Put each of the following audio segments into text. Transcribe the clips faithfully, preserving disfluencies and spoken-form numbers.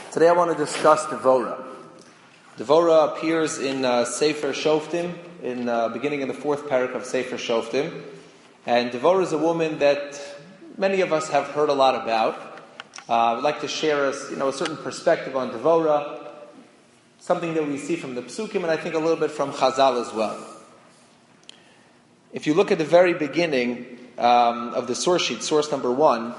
Today I want to discuss Devorah. Devorah appears in uh, Sefer Shoftim, in the uh, beginning of the fourth parak of Sefer Shoftim. And Devorah is a woman that many of us have heard a lot about. Uh, I'd like to share a, you know, a certain perspective on Devorah, something that we see from the Psukim, and I think a little bit from Chazal as well. If you look at the very beginning um, of the source sheet, source number one,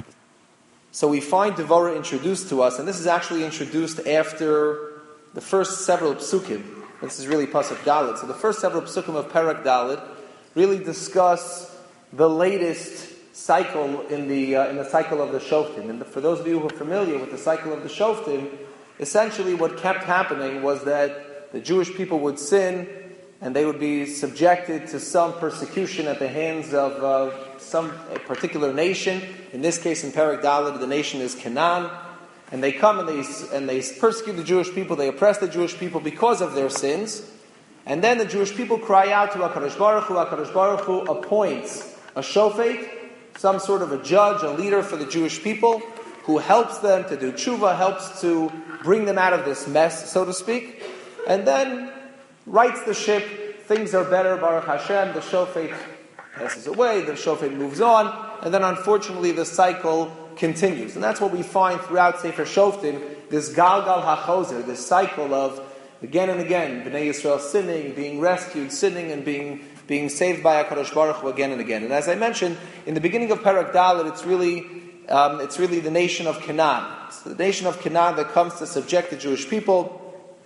so we find Devorah introduced to us, and this is actually introduced after the first several psukim. This is really Pasuk Dalet. So the first several psukim of Parak Dalet really discuss the latest cycle in the uh, in the cycle of the Shoftim. And for those of you who are familiar with the cycle of the Shoftim, essentially what kept happening was that the Jewish people would sin, and they would be subjected to some persecution at the hands of uh, some particular nation. In this case, in Parak Dalet, the nation is Canaan. And they come and they and they persecute the Jewish people, they oppress the Jewish people because of their sins. And then the Jewish people cry out to HaKadosh Baruch Hu. HaKadosh Baruch Hu appoints a shofet, some sort of a judge, a leader for the Jewish people, who helps them to do tshuva, helps to bring them out of this mess, so to speak. And then rights the ship, things are better, Baruch Hashem, the shofet passes away, the shofet moves on, and then unfortunately the cycle continues. And that's what we find throughout Sefer Shoftim, this Galgal HaChozer, this cycle of again and again, Bnei Yisrael sinning, being rescued, sinning, and being being saved by HaKadosh Baruch Hu again and again. And as I mentioned, in the beginning of Parak Dalet, it's really um, it's really the nation of Canaan. It's the nation of Canaan that comes to subject the Jewish people.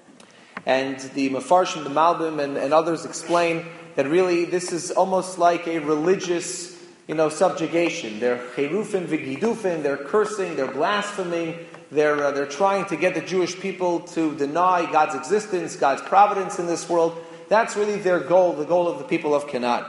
And the Mefarshim, the Malbim, and, and others explain that really this is almost like a religious, you know, subjugation. They're cherufin v'gidufin, they're cursing, they're blaspheming, they're uh, they're trying to get the Jewish people to deny God's existence, God's providence in this world. That's really their goal, the goal of the people of Canaan.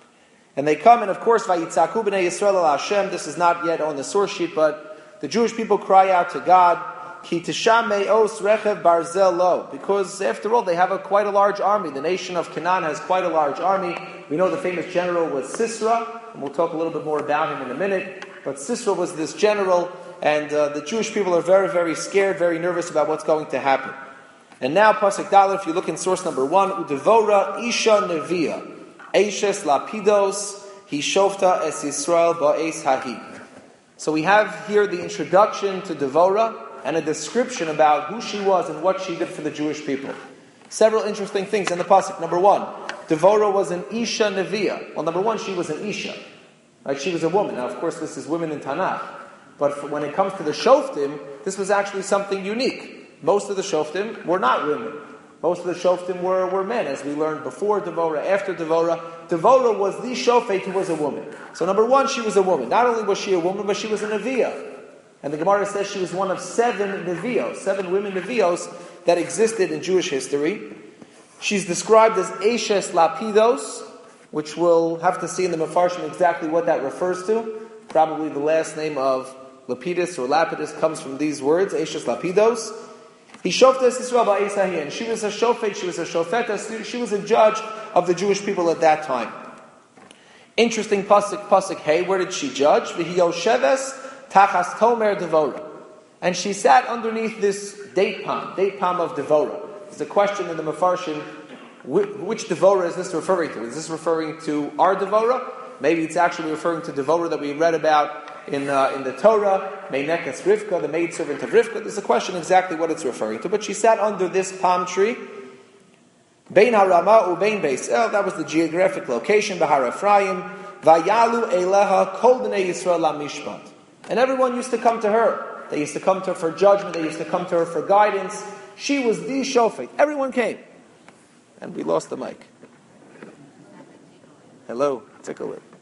And they come, and of course, vayitzaku b'nei Yisrael el Hashem. This is not yet on the source sheet, but the Jewish people cry out to God, Ki tisham me'os rechev barzel lo, because after all, they have a quite a large army. The nation of Canaan has quite a large army. We know the famous general was Sisera, and we'll talk a little bit more about him in a minute. But Sisera was this general, and uh, the Jewish people are very, very scared, very nervous about what's going to happen. And now, Pasuk Dalet, if you look in source number one, Udevora Isha Nevia, Eishes Lapidos, Hishofta Es Yisrael Ba'es Hahi. So we have here the introduction to Devorah, and a description about who she was and what she did for the Jewish people. Several interesting things in the pasuk. Number one, Devorah was an Isha Neviah. Well, number one, she was an Isha. Right? She was a woman. Now, of course, this is women in Tanakh. But for, when it comes to the Shoftim, this was actually something unique. Most of the Shoftim were not women. Most of the Shoftim were, were men, as we learned before Devorah, after Devorah. Devorah was the Shofet who was a woman. So number one, she was a woman. Not only was she a woman, but she was a Neviah. And the Gemara says she was one of seven Nevios, seven women Nevios that existed in Jewish history. She's described as Eishes Lapidos, which we'll have to see in the Mefarshim exactly what that refers to. Probably the last name of Lapidus or Lapidus comes from these words, Eishes Lapidos. He shoftes Yisrael ba'es hahi, and she was a shofet, she was a shofeta, she was a judge of the Jewish people at that time. Interesting pasuk, pasuk hey, where did she judge? V'hi yosheves Tachas Tomer Devorah. And she sat underneath this date palm, date palm of Devorah. There's a question in the Mefarshim, which Devorah is this referring to? Is this referring to our Devorah? Maybe it's actually referring to Devorah that we read about in uh, in the Torah, Meinekas Rivka, the maidservant of Rivka. There's a question exactly what it's referring to. But she sat under this palm tree, Bein HaRama u Bein Beis El, that was the geographic location, Bahar Ephraim, Vayalu Eleha Kol Bnei Yisrael LaMishpat. And everyone used to come to her. They used to come to her for judgment. They used to come to her for guidance. She was the shofet. Everyone came. And we lost the mic. Hello. Tickle it.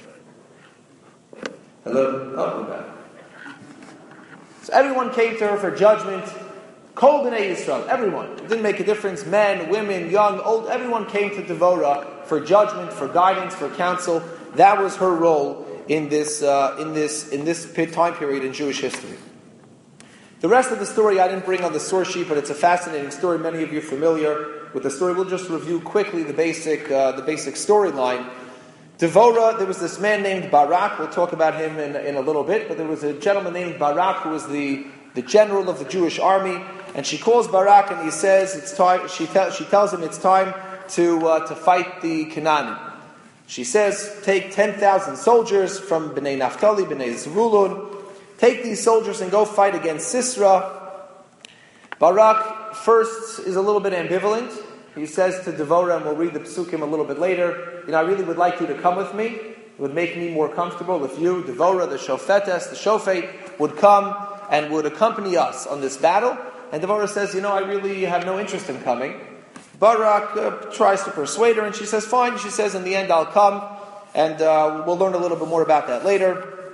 Hello. Oh, we're back. So everyone came to her for judgment. Kol b'nei Yisrael. Everyone. It didn't make a difference. Men, women, young, old. Everyone came to Devorah for judgment, for guidance, for counsel. That was her role in this uh, in this in this time period in Jewish history. The rest of the story I didn't bring on the source sheet, but it's a fascinating story. Many of you are familiar with the story. We'll just review quickly the basic uh, the basic storyline. Devorah, there was this man named Barak. We'll talk about him in, in a little bit. But there was a gentleman named Barak who was the the general of the Jewish army, and she calls Barak and he says it's time. She, tell, she tells him it's time to uh, to fight the Canaanim. She says, take ten thousand soldiers from Bnei Naphtali, Bnei Zevulun. Take these soldiers and go fight against Sisera. Barak first is a little bit ambivalent. He says to Devorah, and we'll read the Psukim a little bit later, you know, I really would like you to come with me. It would make me more comfortable if you, Devorah, the Shofetes, the Shofet, would come and would accompany us on this battle. And Devorah says, you know, I really have no interest in coming. Barak uh, tries to persuade her, and she says, fine. She says, in the end, I'll come, and uh, we'll learn a little bit more about that later.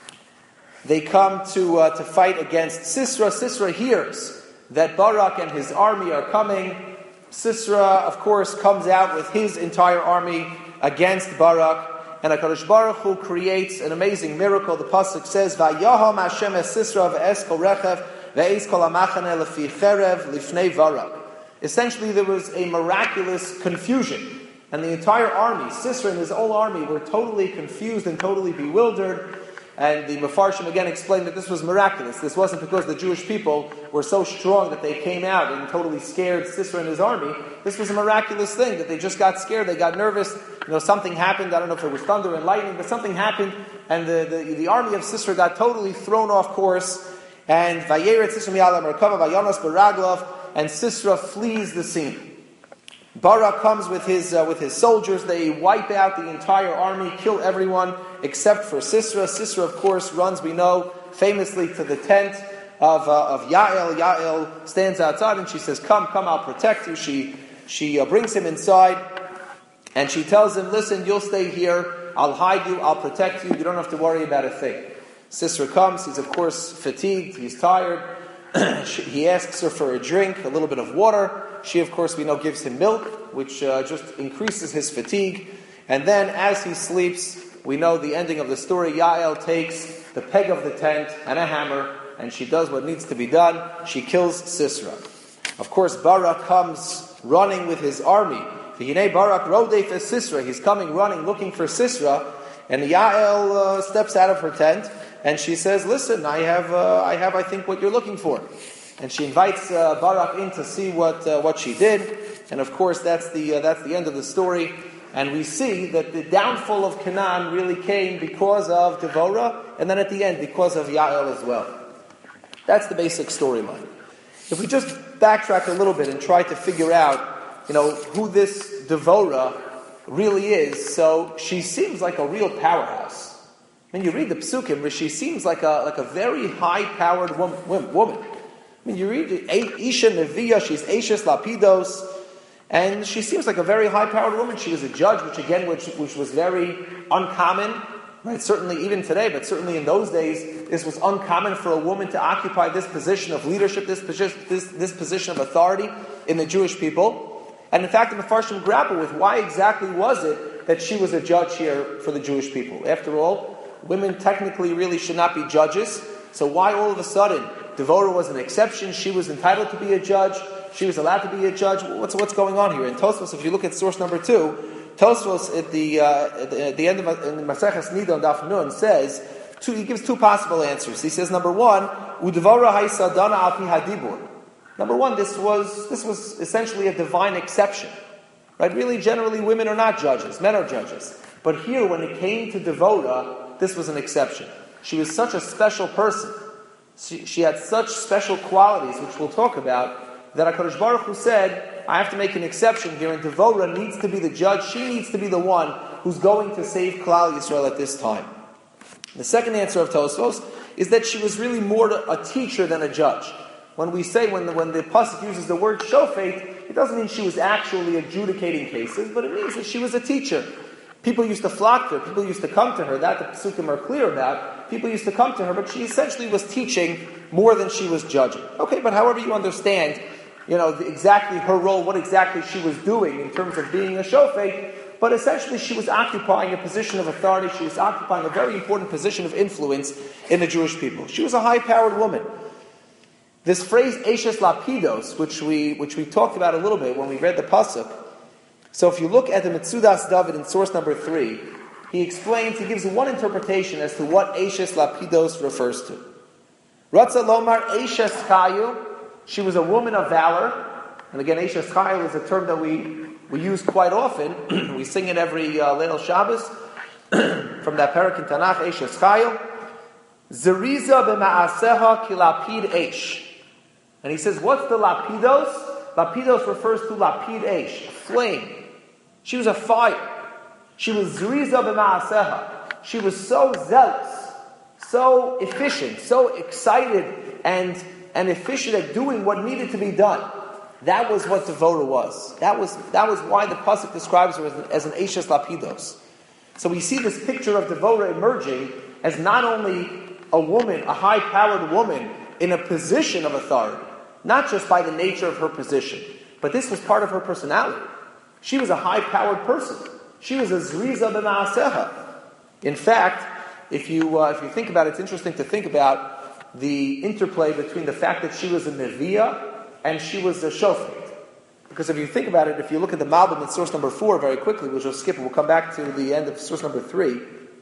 They come to uh, to fight against Sisera. Sisera hears that Barak and his army are coming. Sisera, of course, comes out with his entire army against Barak, and HaKadosh Baruch Hu creates an amazing miracle. The pasuk says, "Vayaham Hashem es Sisera ve'es kol rechev ve'es kol hamachane lefi cherev lifnei Barak." Essentially, there was a miraculous confusion, and the entire army, Sisera and his whole army, were totally confused and totally bewildered. And the Mefarshim again explained that this was miraculous. This wasn't because the Jewish people were so strong that they came out and totally scared Sisera and his army. This was a miraculous thing, that they just got scared, they got nervous. You know, something happened. I don't know if it was thunder and lightning, but something happened, and the, the, the army of Sisera got totally thrown off course. And Vayeret Sisera mi'ala merkava vayonos beraglov, and Sisera flees the scene. Barak comes with his uh, with his soldiers. They wipe out the entire army, kill everyone except for Sisera. Sisera, of course, runs, we know, famously to the tent of uh, of Yael. Yael stands outside and she says, "Come, come, I'll protect you." She she uh, brings him inside, and she tells him, "Listen, you'll stay here. I'll hide you. I'll protect you. You don't have to worry about a thing." Sisera comes. He's of course fatigued. He's tired. He asks her for a drink, a little bit of water. She, of course, we know, gives him milk, which uh, just increases his fatigue. And then, as he sleeps, we know the ending of the story. Yael takes the peg of the tent and a hammer, and she does what needs to be done. She kills Sisera. Of course, Barak comes running with his army. V'hinei Barak rodef es Sisera. He's coming running, looking for Sisera. And Yael uh, steps out of her tent, and she says, "Listen, I have, uh, I have, I think, what you're looking for." And she invites uh, Barak in to see what uh, what she did. And of course, that's the uh, that's the end of the story. And we see that the downfall of Canaan really came because of Devorah, and then at the end because of Yael as well. That's the basic storyline. If we just backtrack a little bit and try to figure out, you know, who this Devorah really is, so she seems like a real powerhouse. When you read the Psukim, she seems like a like a very high-powered woman. woman. I mean, you read Isha Neviah, she's Eishes Lapidos, and she seems like a very high-powered woman. She was a judge, which again, which, which was very uncommon, right? Certainly even today, but certainly in those days, this was uncommon for a woman to occupy this position of leadership, this position, this, this position of authority in the Jewish people. And in fact, the Mefarshim grapple with why exactly was it that she was a judge here for the Jewish people. After all, women technically really should not be judges, so why all of a sudden Devorah was an exception? She was entitled to be a judge. She was allowed to be a judge. What's what's going on here? In Tosfos, if you look at source number two, Tosfos at the uh, at, the, at the end of in the Maseches Nidon Daf Nun says two, he gives two possible answers. He says number one, Udevorah haisadana al pi hadibur. Number one, this was this was essentially a divine exception, right? Really, generally, women are not judges; men are judges. But here, when it came to Devorah, this was an exception. She was such a special person. She, she had such special qualities, which we'll talk about, that HaKadosh Baruch Hu said, I have to make an exception here, and Devorah needs to be the judge. She needs to be the one who's going to save Klal Yisrael at this time. The second answer of Tosfos is that she was really more a teacher than a judge. When we say, when the, when the pasuk uses the word shofet, it doesn't mean she was actually adjudicating cases, but it means that she was a teacher. People used to flock to her. People used to come to her. That the Psukim are clear about. People used to come to her, but she essentially was teaching more than she was judging. Okay, but however you understand, you know, the, exactly her role, what exactly she was doing in terms of being a shofet, but essentially she was occupying a position of authority. She was occupying a very important position of influence in the Jewish people. She was a high-powered woman. This phrase, Eishes Lapidos, which we which we talked about a little bit when we read the pasuk. So if you look at the Metzudas David in source number three, he explains, he gives one interpretation as to what Eishes Lapidos refers to. Ratza Lomar Eishes Chayu, she was a woman of valor. And again, Eishes Chayu is a term that we, we use quite often. We sing it every uh, Leil Shabbos from that parak in Tanakh, Eishes Chayu. Zeriza b'ma'aseha ki lapid eish. And he says, what's the lapidos? Lapidos refers to lapid eish, flame. She was a fire. She was zeriza b'ma'aseha. She was so zealous, so efficient, so excited and, and efficient at doing what needed to be done. That was what Devorah was. That was, that was why the pasuk describes her as an, as an Eishes Lapidos. So we see this picture of Devorah emerging as not only a woman, a high-powered woman in a position of authority, not just by the nature of her position, but this was part of her personality. She was a high-powered person. She was a Zriza b'ma'aseha. In fact, if you uh, if you think about it, it's interesting to think about the interplay between the fact that she was a Neviah and she was a Shofet. Because if you think about it, if you look at the Malbim in source number four very quickly, which we'll skip, we'll come back to the end of source number three.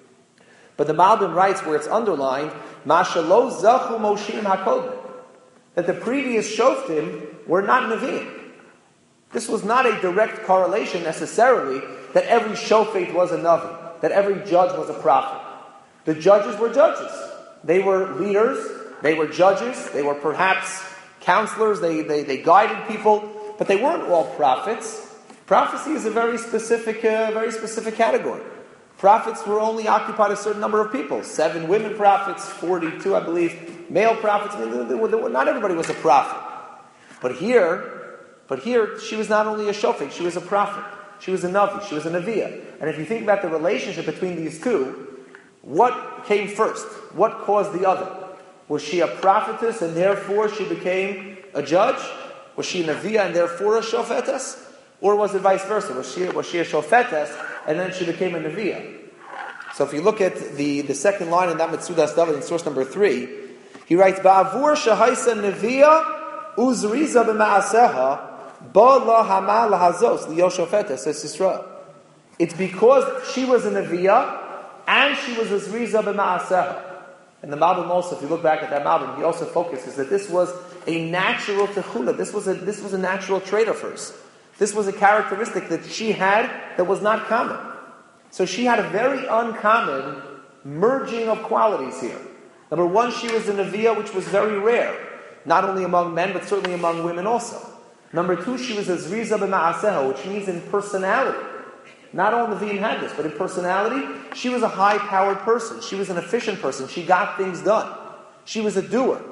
But the Malbim writes where it's underlined, Masha lo zachu moshim hakodim, that the previous Shoftim were not Nevi'im. This was not a direct correlation necessarily that every Shofet was a Navi, that every judge was a prophet. The judges were judges. They were leaders, they were judges, they were perhaps counselors, they, they, they guided people, but they weren't all prophets. Prophecy is a very specific, uh, very specific category. Prophets were only occupied a certain number of people. Seven women prophets, forty-two, I believe, male prophets. I mean, they were, they were, not everybody was a prophet. But here, but here, she was not only a shofet, she was a prophet. She was a navi, she was a neviah. And if you think about the relationship between these two, what came first? What caused the other? Was she a prophetess and therefore she became a judge? Was she a neviah and therefore a shofetes? Or was it vice versa? Was she, was she a shofetes and then she became a neviah? So if you look at the, the second line in that Metzudas David in source number three, he writes, Ba'avur shahaisa neviah uzriza b'ma'aseha ba la hama lahazos liyo shofetes, says Yisrael. It's because she was a neviah and she was a zriza b'ma'aseha. And the Malbim also, if you look back at that Malbim, he also focuses that this was a natural techuna. This was a this was a natural trait of hers. This was a characteristic that she had that was not common. So she had a very uncommon merging of qualities here. Number one, she was a neviah, which was very rare, not only among men, but certainly among women also. Number two, she was a zriza b'ma'aseha, which means in personality. Not all Nevi'im had this, but in personality, she was a high-powered person. She was an efficient person. She got things done. She was a doer.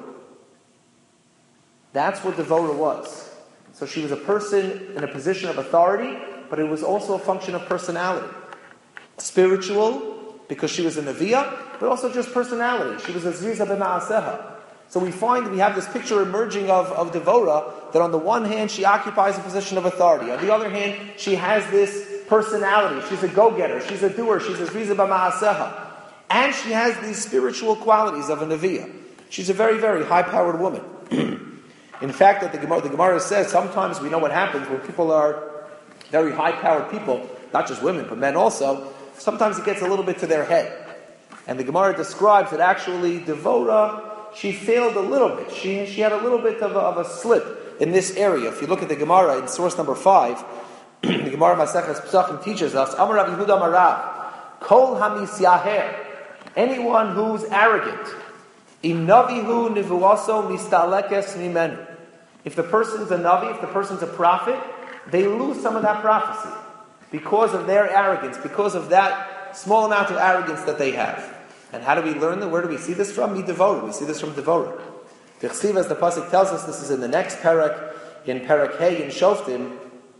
That's what Devorah was. So she was a person in a position of authority, but it was also a function of personality. Spiritual, because she was a Nevi'ah, but also just personality. She was a Zriza b'ma'aseha. So we find we have this picture emerging of, of Devorah, that on the one hand, she occupies a position of authority. On the other hand, she has this personality. She's a go-getter. She's a doer. She's a Zriza b'ma'aseha. And she has these spiritual qualities of a Nevi'ah. She's a very, very high-powered woman. In fact, that the Gemara, the Gemara says, sometimes we know what happens when people are very high-powered people, not just women, but men also, sometimes it gets a little bit to their head. And the Gemara describes that actually Devorah, she failed a little bit. She, she had a little bit of a, of a slip in this area. If you look at the Gemara in source number five, the Gemara Maseches Pesachim teaches us, Amar Rav Yehuda Marav, Kol hamisyaher, anyone who's arrogant, im navihu nivuaso mistalekes mimenu. If the person's a navi, if the person's a prophet, they lose some of that prophecy because of their arrogance, because of that small amount of arrogance that they have. And how do we learn that? Where do we see this from? Devorah. We see this from Devorah. The Chsiv, as the pasuk tells us, this is in the next parak, in parak Hey in Shoftim.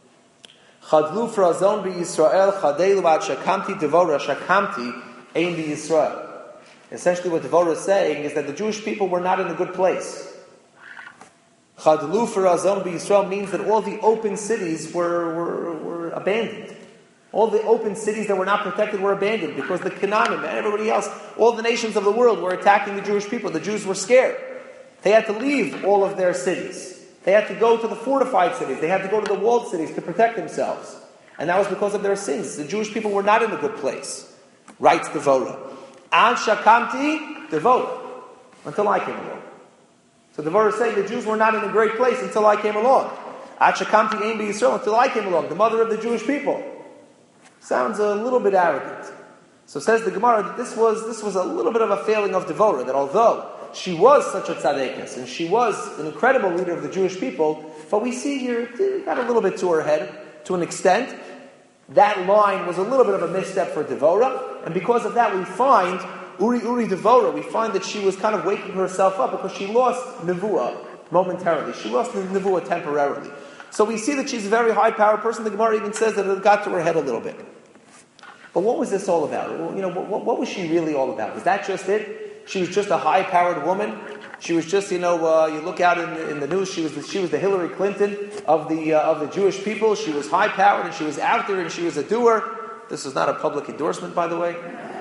Chadlu frazon bi Yisrael chadelu ba'at shakamti Devorah shakamti ein bi Yisrael. Essentially, what Devorah is saying is that the Jewish people were not in a good place. Chadlu frazon bi Yisrael means that all the open cities were, were, were abandoned. All the open cities that were not protected were abandoned because the Canaanim and everybody else, all the nations of the world were attacking the Jewish people. The Jews were scared. They had to leave all of their cities. They had to go to the fortified cities. They had to go to the walled cities to protect themselves. And that was because of their sins. The Jewish people were not in a good place. Writes Devorah. Ad shakamti Devorah. Until I came along. So the Devorah is saying the Jews were not in a great place until I came along. Achakamti Ein Yisrael, until I came along, the mother of the Jewish people. Sounds a little bit arrogant. So says the Gemara that this was this was a little bit of a failing of Devorah, that although she was such a tzaddikus, and she was an incredible leader of the Jewish people, but we see here, it got a little bit to her head, to an extent. That line was a little bit of a misstep for Devorah, and because of that we find, Uri Uri Devorah, we find that she was kind of waking herself up because she lost Nevuah momentarily. She lost the Nevuah temporarily. So we see that she's a very high-powered person. The Gemara even says that it got to her head a little bit. But what was this all about? You know, what, what was she really all about? Was that just it? She was just a high-powered woman? She was just, you know, uh, you look out in the, in the news, she was the, she was the Hillary Clinton of the uh, of the Jewish people. She was high-powered and she was out there and she was a doer. This is not a public endorsement, by the way.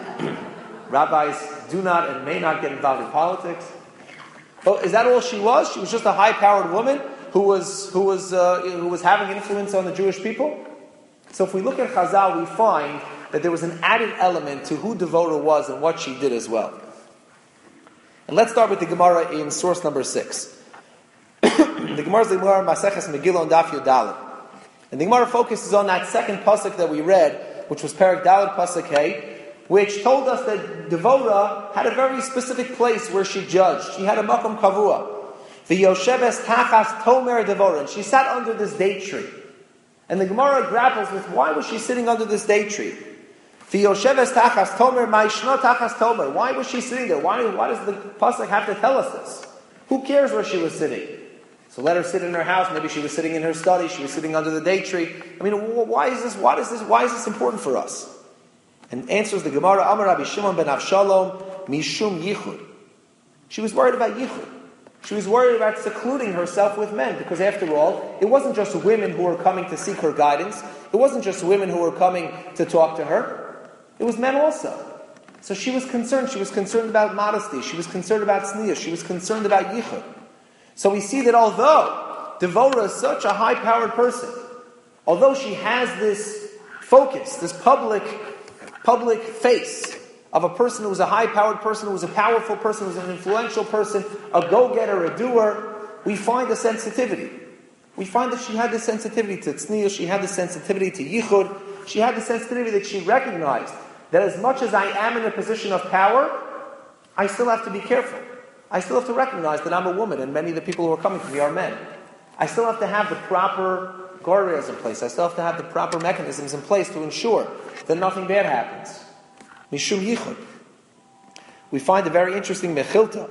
Rabbis do not and may not get involved in politics. But is that all she was? She was just a high-powered woman who was who was uh, who was having influence on the Jewish people? So if we look at Chazal, we find that there was an added element to who Devorah was and what she did as well. And let's start with the Gemara in source number six. The Gemara is the Gemara Maseches Megillah on Daf Yud Daled. And the Gemara focuses on that second pasuk that we read, which was Perek Daled pasuk Hey, which told us that Devorah had a very specific place where she judged. She had a makom kavua. The Yosheves Tachas Tomer Devorah. And she sat under this date tree. And the Gemara grapples with why was she sitting under this date tree? The Yosheves Tachas Tomer Ma'ishno Tachas Tomer. Why was she sitting there? Why, why does the pasuk have to tell us this? Who cares where she was sitting? So let her sit in her house. Maybe she was sitting in her study. She was sitting under the date tree. I mean, why is this? Why is this? Why is this important for us? And answers the Gemara, Amar Rabbi Shimon ben Avshalom, Mishum Yichud. She was worried about Yichud. She was worried about secluding herself with men, because after all, it wasn't just women who were coming to seek her guidance. It wasn't just women who were coming to talk to her. It was men also. So she was concerned. She was concerned about modesty. She was concerned about tznius. She was concerned about Yichud. So we see that although Devorah is such a high-powered person, although she has this focus, this public public face of a person who was a high-powered person, who was a powerful person, who was an influential person, a go-getter, a doer, we find a sensitivity. We find that she had the sensitivity to tznius, she had the sensitivity to yichud, she had the sensitivity that she recognized that as much as I am in a position of power, I still have to be careful. I still have to recognize that I'm a woman and many of the people who are coming to me are men. I still have to have the proper guardrails in place. I still have to have the proper mechanisms in place to ensure that nothing bad happens. Mishum Yichud. We find a very interesting Mechilta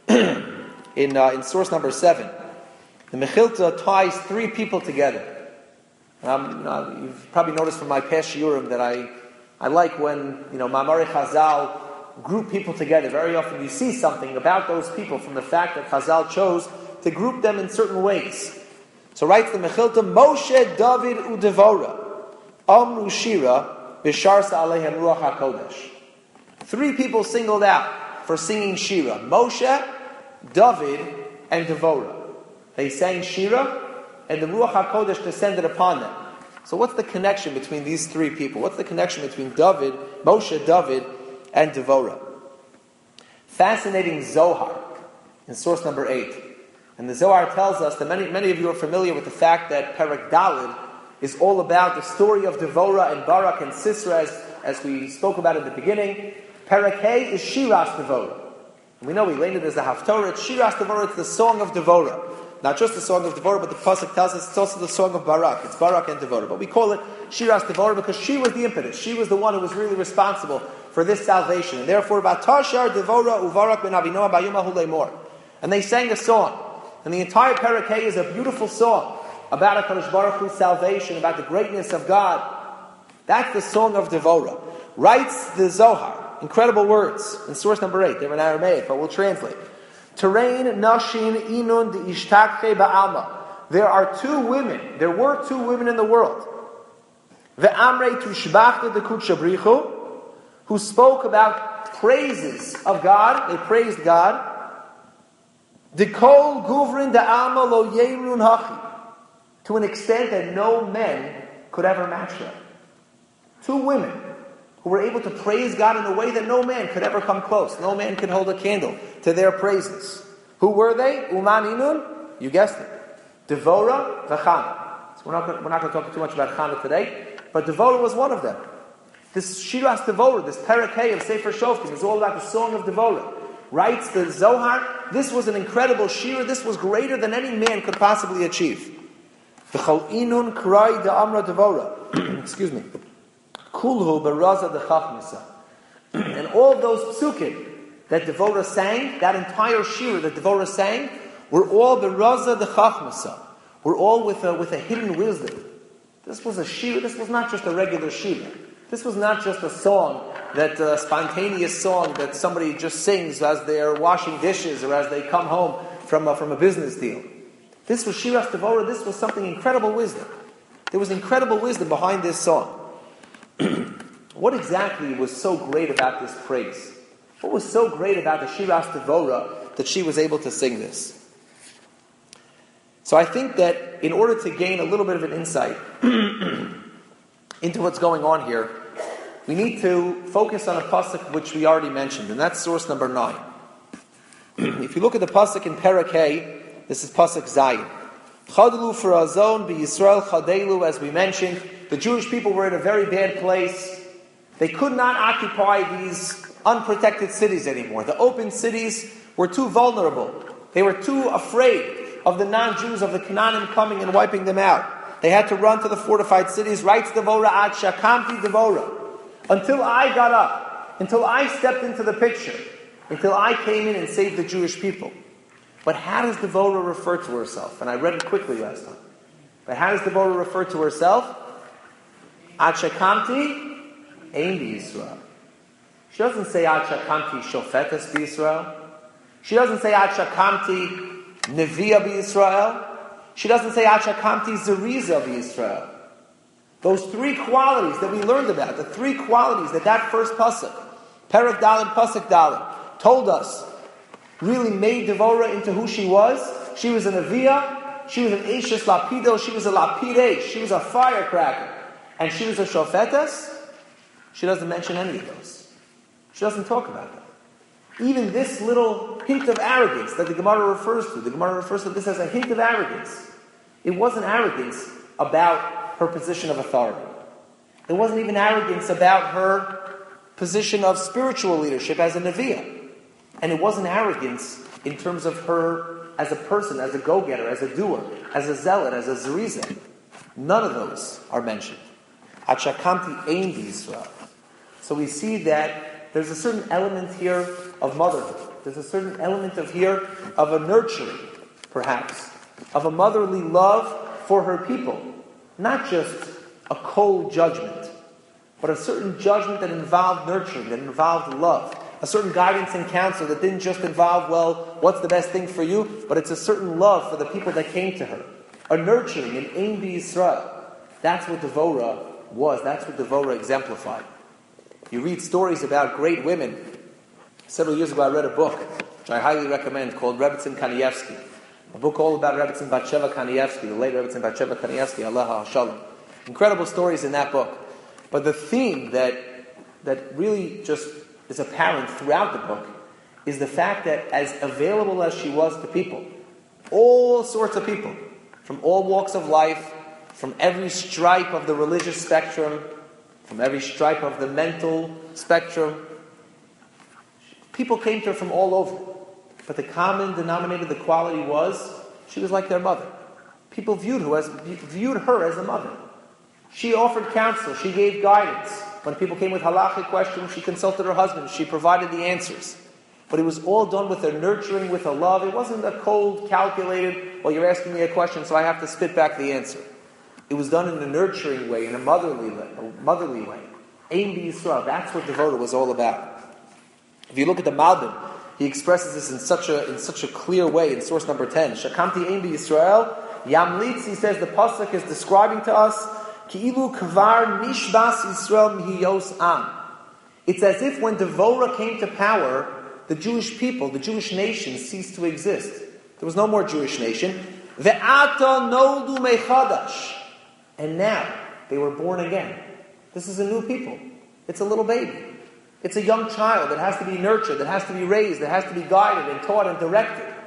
in uh, in source number seven. The Mechilta ties three people together. Um, you know, you've probably noticed from my past shiurim that I I like when you know Ma'amari Chazal group people together. Very often you see something about those people from the fact that Chazal chose to group them in certain ways. So writes the Mechilta, Moshe, David, Udevorah, Amru Shira, Bisharsa Aleihem Ruach HaKodesh. Three people singled out for singing Shira. Moshe, David, and Devorah. They sang Shira, and the Ruach HaKodesh descended upon them. So what's the connection between these three people? What's the connection between David, Moshe, David, and Devorah? Fascinating Zohar in source number eight. And the Zohar tells us that many, many of you are familiar with the fact that Perek Daled is all about the story of Devorah and Barak and Sisera, as, as we spoke about in the beginning. Perek Hey is Shiras Devorah. And we know we learned it as the Haftorah. It's Shiras Devorah, it's the song of Devorah. Not just the song of Devorah, but the Pasuk tells us it's also the song of Barak. It's Barak and Devorah. But we call it Shiras Devorah because she was the impetus. She was the one who was really responsible for this salvation. And therefore, Vatashar Devorah Uvarak ben Avinoah Bayuma Huleimor. And they sang a song. And the entire Perek Hey is a beautiful song about HaKadosh Baruch Hu's salvation, about the greatness of God. That's the song of Devorah. Writes the Zohar, incredible words, in source number eight. They're in Aramaic, but we'll translate. Terain Nashin Inun de Ishtakhe Ba'alma. There are two women, there were two women in the world. Ve'amrei Tushbachta de Kutshabrichu, who spoke about praises of God. They praised God. Dekol Guvrin de Alma Lo Yerun Hachi. To an extent that no men could ever match them. Two women who were able to praise God in a way that no man could ever come close. No man could hold a candle to their praises. Who were they? Uman Inun, you guessed it. Devora v'Chana. So we're not going, we're not going to talk too much about Chana today, but Devora was one of them. This Shiras Devora, this Parakeh of Sefer Shoftim, is all about the song of Devora. Writes the Zohar, this was an incredible shira, this was greater than any man could possibly achieve. V'chol inun k'rai de'amra Devora. Excuse me. Kulhu beraza dechachmisa. And all those psukim that Devora sang, that entire shira that Devora sang, were all beraza dechachmisa. Were all with a, with a hidden wisdom. This was a shira, this was not just a regular shira. This was not just a song, that uh, spontaneous song that somebody just sings as they're washing dishes or as they come home from a, from a business deal. This was Shiras Devora, this was something incredible wisdom. There was incredible wisdom behind this song. What exactly was so great about this praise? What was so great about the Shiras Devora that she was able to sing this? So I think that in order to gain a little bit of an insight into what's going on here, we need to focus on a pasuk which we already mentioned, and that's source number nine. If you look at the pasuk in Parakeh, this is pasuk Zayin. Chadlu Farazon be Yisrael Chadelu, as we mentioned, the Jewish people were in a very bad place. They could not occupy these unprotected cities anymore. The open cities were too vulnerable. They were too afraid of the non-Jews, of the Canaanim coming and wiping them out. They had to run to the fortified cities. Writes Devora ad shakamti Devora. Until I got up, until I stepped into the picture, until I came in and saved the Jewish people. But how does Devora refer to herself? And I read it quickly last time. But how does Devora refer to herself? Ad shakamti ein b'Yisrael. She doesn't say Ad shakamti shofetes b'Yisrael. She doesn't say Ad shakamti neviah b'Yisrael. She doesn't say Ad shakamti zeriza b'Yisrael. Those three qualities that we learned about, the three qualities that that first pasuk, Perek Dalet, pasuk Dalet, told us, really made Devora into who she was. She was an Neviah, she was an Eishes Lapido, she was a Lapid, she was a firecracker, and she was a Shofetes. She doesn't mention any of those. She doesn't talk about that. Even this little hint of arrogance that the Gemara refers to, the Gemara refers to this as a hint of arrogance. It wasn't arrogance about her position of authority. It wasn't even arrogance about her position of spiritual leadership as a Neviah. And it wasn't arrogance in terms of her as a person, as a go-getter, as a doer, as a zealot, as a zeriza. None of those are mentioned. Achakamti ein b'Yisrael. So we see that there's a certain element here of motherhood. There's a certain element of here of a nurturing, perhaps, of a motherly love for her people. Not just a cold judgment, but a certain judgment that involved nurturing, that involved love. A certain guidance and counsel that didn't just involve, well, what's the best thing for you? But it's a certain love for the people that came to her. A nurturing, an ein b'Yisrael. That's what Devora was. That's what Devora exemplified. You read stories about great women. Several years ago I read a book, which I highly recommend, called Rebbetzin Kanievsky. A book all about Rebbetzin Batsheva Kanievsky, the late Rebbetzin Batsheva Kanievsky, Allah HaShalom. Incredible stories in that book. But the theme that that really just is apparent throughout the book is the fact that as available as she was to people, all sorts of people, from all walks of life, from every stripe of the religious spectrum, from every stripe of the mental spectrum, people came to her from all over. But the common denominator, the quality was, she was like their mother. People viewed her as viewed her as a mother. She offered counsel. She gave guidance. When people came with halachic questions, she consulted her husband. She provided the answers. But it was all done with a nurturing, with a love. It wasn't a cold, calculated, well, you're asking me a question, so I have to spit back the answer. It was done in a nurturing way, in a motherly, a motherly way. Ein b'Yisrael. That's what Devora was all about. If you look at the Malbim, he expresses this in such a in such a clear way in source number ten. Shakamti ein b'Yisrael. Yamlitz, he says, the pasuk is describing to us Ki'ilu kvar nishbas Yisrael mihiyos am. It's as if when Devora came to power, the Jewish people, the Jewish nation, ceased to exist. There was no more Jewish nation. Ve'ata noldu mechadash. And now they were born again. This is a new people. It's a little baby. It's a young child that has to be nurtured, that has to be raised, that has to be guided and taught and directed.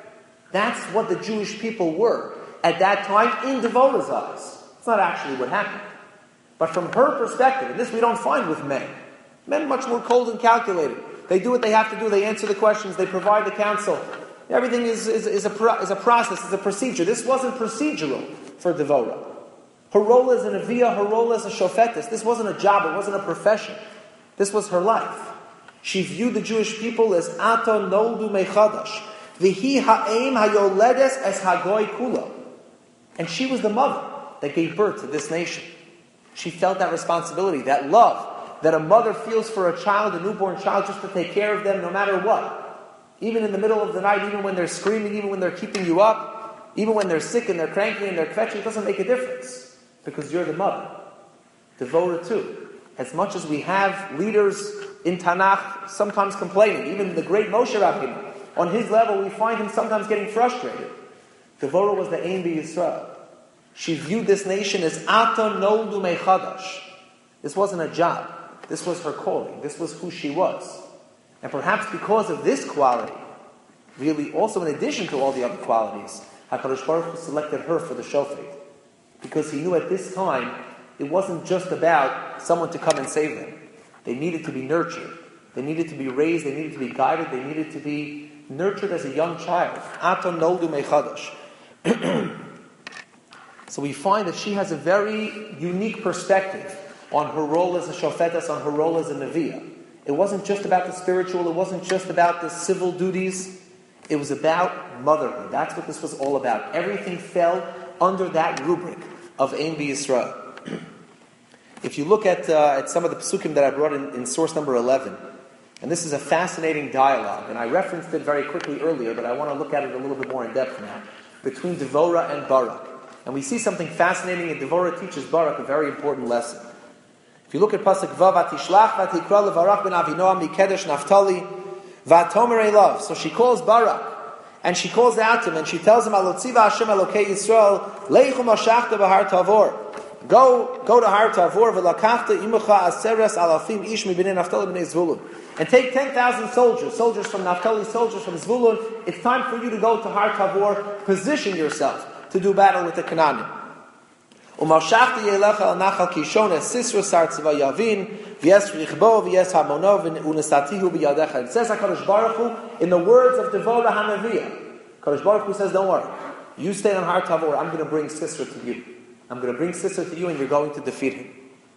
That's what the Jewish people were at that time in Devorah's eyes. It's not actually what happened. But from her perspective, and this we don't find with men. Men are much more cold and calculated. They do what they have to do. They answer the questions. They provide the counsel. Everything is, is, is, a, pro, is a process, is a procedure. This wasn't procedural for Devorah. Her role as a Neviah, her role as a Shofetis, this wasn't a job, it wasn't a profession. This was her life. She viewed the Jewish people as Ato Noldu Mechadash, V'hi ha'em hayoledes es hagoy kula. And she was the mother that gave birth to this nation. She felt that responsibility, that love, that a mother feels for a child, a newborn child, just to take care of them no matter what. Even in the middle of the night, even when they're screaming, even when they're keeping you up, even when they're sick and they're cranky and they're kvetching, it doesn't make a difference. Because you're the mother. Devorah too. As much as we have leaders in Tanakh sometimes complaining, even the great Moshe Rabbeinu, on his level we find him sometimes getting frustrated. Devorah was the Ein B'Yisrael. She viewed this nation as Ata Noldu Mechadash. This wasn't a job. This was her calling. This was who she was. And perhaps because of this quality, really also in addition to all the other qualities, HaKadosh Baruch Hu selected her for the shofet. Because he knew at this time, it wasn't just about someone to come and save them. They needed to be nurtured. They needed to be raised. They needed to be guided. They needed to be nurtured as a young child. Ata Noldu Mechadash. So we find that she has a very unique perspective on her role as a shofetas, on her role as a neviah. It wasn't just about the spiritual, it wasn't just about the civil duties, it was about motherhood. That's what this was all about. Everything fell under that rubric of Ein B'Yisrael. If you look at, uh, at some of the psukim that I brought in, in source number eleven, and this is a fascinating dialogue, and I referenced it very quickly earlier, but I want to look at it a little bit more in depth now, between Devorah and Barak. And we see something fascinating, and Devorah teaches Barak a very important lesson. If you look at Pasuk Vav, Vatishlach Vatikra leVarach ben Avinoam mikedesh Naftali Vatomer Elav. So she calls Barak, and she calls out to him, and she tells him, Alotziva Hashem Elokei Yisrael, Leichu Mashachta B'Har Tavor. Go, go to Har Tavor, V'lakachta imucha aseres alafim ish mibinei Naftali b'nei Zvulun. And take ten thousand soldiers, soldiers from Naphtali, soldiers from Zvulun. It's time for you to go to Har Tavor. Position yourself to do battle with the Canaanim. Umashachti yelecha al nachal kishon es Sisra sar tzva yavin v'yes richbo v'yes hamonov unesatihu b'yadecha. It says HaKadosh Baruch Hu in the words of Devorah HaNeviah. HaKadosh Baruch Hu says, don't worry. You stay on Har Tavor. I'm going to bring Sisra to you. I'm going to bring Sisra to you and you're going to defeat him.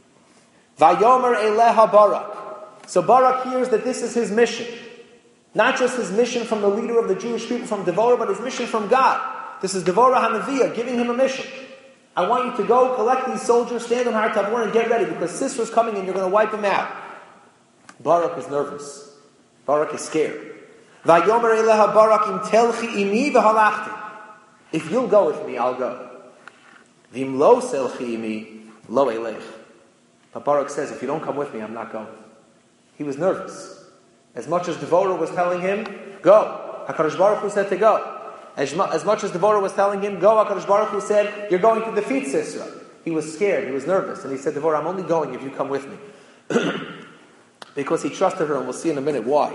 Vayomer eleha Barak. So Barak hears that this is his mission. Not just his mission from the leader of the Jewish people, from Devorah, but his mission from God. This is Devorah HaNeviah giving him a mission. I want you to go collect these soldiers, stand on Har Tavor and get ready because Sisra's coming and you're going to wipe him out. Barak is nervous. Barak is scared. Vayomer eleha Barak im telchi imi v'halachti. If you'll go with me, I'll go. V'im lo selchi imi lo elech. But Barak says, if you don't come with me, I'm not going. He was nervous. As much as Devorah was telling him, go. HaKadosh Baruch Hu said to go. As, mu- as much as Devorah was telling him, go, HaKadosh Baruch Hu said, you're going to defeat Sisra. He was scared, he was nervous, and he said, Devorah, I'm only going if you come with me. Because he trusted her, and we'll see in a minute why.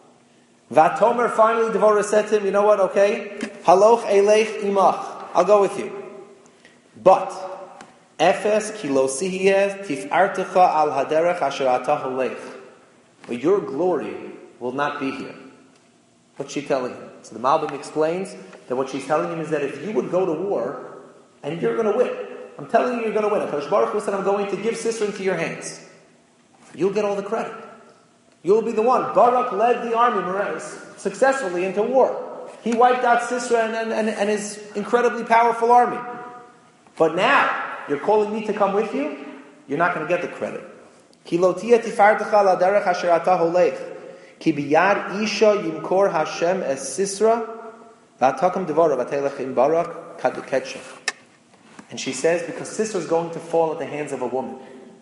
Vatomer, finally, Devorah said to him, you know what, okay, haloch eleich imach, I'll go with you. But, efes kilo sihiyeh tif'artecha al haderech asher atah holeich. But your glory will not be here. What's she telling him? So the Malbim explains that what she's telling him is that if you would go to war, and you're going to win. I'm telling you you're going to win. HaKadosh Baruch Hu said, I'm going to give Sisra into your hands. You'll get all the credit. You'll be the one. Barak led the army successfully into war. He wiped out Sisra and, and, and his incredibly powerful army. But now, you're calling me to come with you? You're not going to get the credit. Ki lo tiyeh tifartecha la derech asher atah holeich. Ki biyad isha yimkor Hashem es Sisra v'atakam Devorah v'atelech im Barak kaduketcha. And she says, because Sisra is going to fall at the hands of a woman.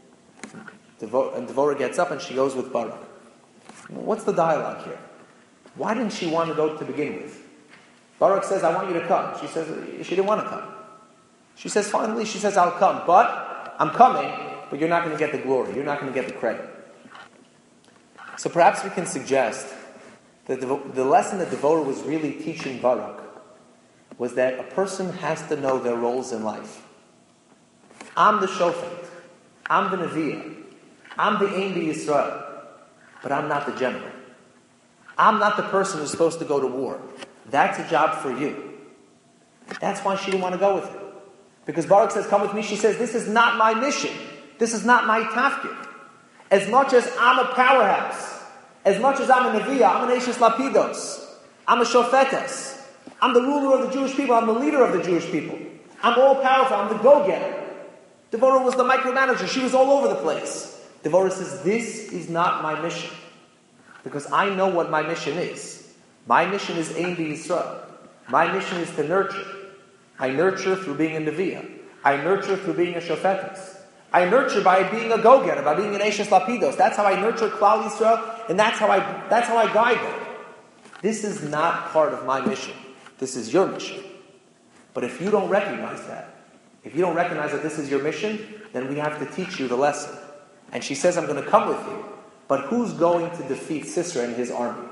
Devor- and Devorah gets up and she goes with Barak. What's the dialogue here? Why didn't she want to go to begin with? Barak says, I want you to come. She says, she didn't want to come. She says, finally, she says, I'll come. But, I'm coming, but you're not going to get the glory. You're not going to get the credit. So perhaps we can suggest that the, the lesson that Devorah was really teaching Barak was that a person has to know their roles in life. I'm the Shofet. I'm the Nevi'ah. I'm the Ein B'Yisrael. But I'm not the general. I'm not the person who's supposed to go to war. That's a job for you. That's why she didn't want to go with him. Because Baruch says, come with me. She says, this is not my mission. This is not my tafkid. As much as I'm a powerhouse, as much as I'm a Nevi'ah, I'm an Eishes Lapidos, I'm a Shofetes, I'm the ruler of the Jewish people, I'm the leader of the Jewish people, I'm all powerful, I'm the go-getter. Devorah was the micromanager, she was all over the place. Devorah says, this is not my mission. Because I know what my mission is. My mission is Ein B'Yisrael. My mission is to nurture. I nurture through being a Nevi'ah. I nurture through being a Shofetes. I nurture by being a go-getter, by being an Eishes Lapidos. That's how I nurture Klal Yisrael, and that's how I that's how I guide them. This is not part of my mission. This is your mission. But if you don't recognize that, if you don't recognize that this is your mission, then we have to teach you the lesson. And she says, I'm going to come with you. But who's going to defeat Sisera and his army?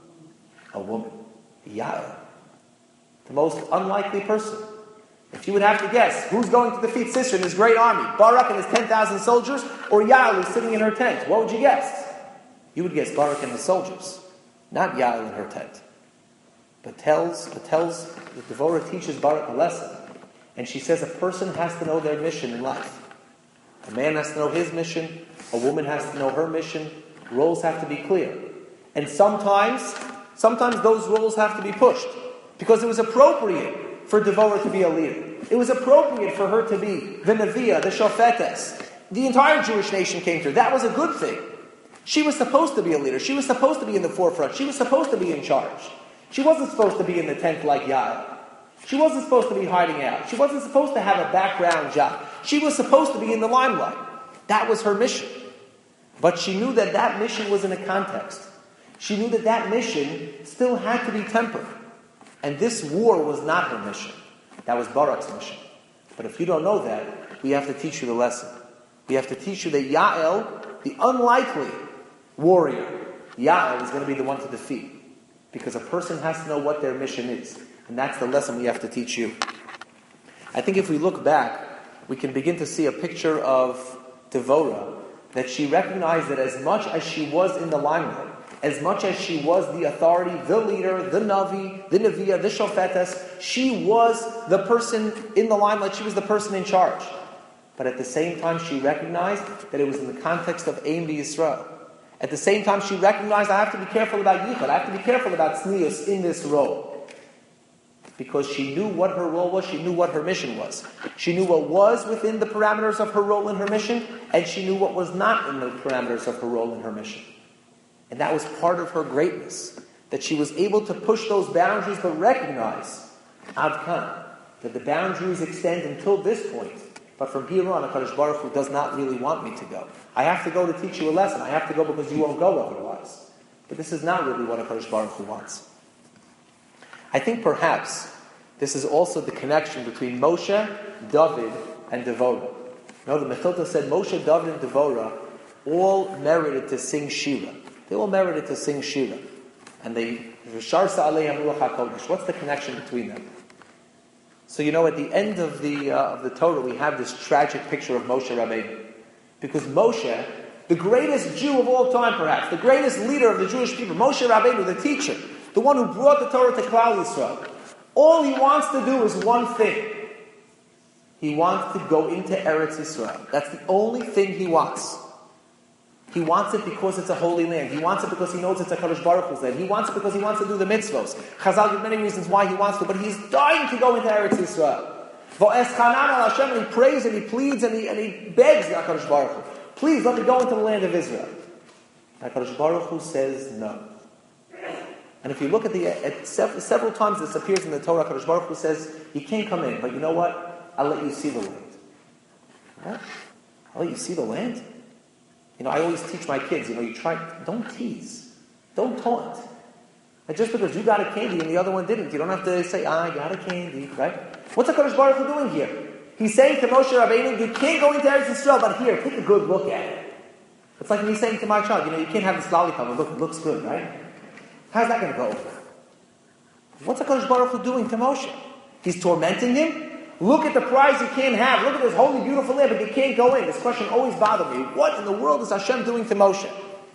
A woman. Yael. The most unlikely person. If you would have to guess, who's going to defeat Sisera and his great army? Barak and his ten thousand soldiers, or Yael who's sitting in her tent? What would you guess? You would guess Barak and his soldiers, not Yael in her tent. But tells, but tells, the Devorah teaches Barak a lesson. And she says a person has to know their mission in life. A man has to know his mission, a woman has to know her mission, roles have to be clear. And sometimes, sometimes those roles have to be pushed. Because it was appropriate for Devorah to be a leader. It was appropriate for her to be the Nevi'ah, the Shofetes. The entire Jewish nation came to her. That was a good thing. She was supposed to be a leader. She was supposed to be in the forefront. She was supposed to be in charge. She wasn't supposed to be in the tent like Yael. She wasn't supposed to be hiding out. She wasn't supposed to have a background job. She was supposed to be in the limelight. That was her mission. But she knew that that mission was in a context. She knew that that mission still had to be tempered. And this war was not her mission. That was Barak's mission. But if you don't know that, we have to teach you the lesson. We have to teach you that Yael, the unlikely warrior, Yael is going to be the one to defeat. Because a person has to know what their mission is. And that's the lesson we have to teach you. I think if we look back, we can begin to see a picture of Devorah, that she recognized that as much as she was in the limelight, as much as she was the authority, the leader, the Navi, the Nevi'ah, the Shofetes, she was the person in the limelight, she was the person in charge. But at the same time, she recognized that it was in the context of Ein B'Yisrael. At the same time, she recognized, I have to be careful about Yichud, I have to be careful about Tznius in this role. Because she knew what her role was, she knew what her mission was. She knew what was within the parameters of her role and her mission, and she knew what was not in the parameters of her role and her mission. And that was part of her greatness, that she was able to push those boundaries, but recognize, Ad Kan, that the boundaries extend until this point. But from here on, HaKadosh Baruch Hu does not really want me to go. I have to go to teach you a lesson. I have to go because you won't go otherwise. But this is not really what HaKadosh Baruch Hu wants. I think perhaps this is also the connection between Moshe, David, and Devorah. You know, the Mechilta said Moshe, David, and Devorah all merited to sing Shira. They all merited to sing Shira. And they, Sharsa Aleiham Ruach HaKodesh. What's the connection between them? So you know, at the end of the uh, of the Torah, we have this tragic picture of Moshe Rabbeinu. Because Moshe, the greatest Jew of all time perhaps, the greatest leader of the Jewish people, Moshe Rabbeinu, the teacher, the one who brought the Torah to Klal Yisrael, all he wants to do is one thing. He wants to go into Eretz Yisrael. That's the only thing he wants. He wants it because it's a holy land. He wants it because he knows it's a Kadosh Baruch Hu's land. He wants it because he wants to do the mitzvos. Chazal give many reasons why he wants to, but he's dying to go into Eretz Yisrael. V'es chanan al Hashem, and he prays and he pleads and he, and he begs the HaKadosh Baruch Hu, please let me go into the land of Israel. The HaKadosh Baruch Hu says no. And if you look at the, at several, several times this appears in the Torah, HaKadosh Baruch Hu says, you can't come in, but you know what? I'll let you see the land. What? I'll let you see the land? You know, I always teach my kids, you know, you try, don't tease. Don't taunt. And just because you got a candy and the other one didn't, you don't have to say, ah, I got a candy, right? What's HaKadosh Baruch Hu doing here? He's saying to Moshe Rabbeinu, you can't go into Eretz Yisrael, but here, take a good look at it. It's like me saying to my child, you know, you can't have this lollipop, and look, it looks good, right? How's that going to go over? What's HaKadosh Baruch Hu doing to Moshe? He's tormenting him. Look at the prize you can't have. Look at this holy, beautiful land, but you can't go in. This question always bothered me. What in the world is Hashem doing to Moshe?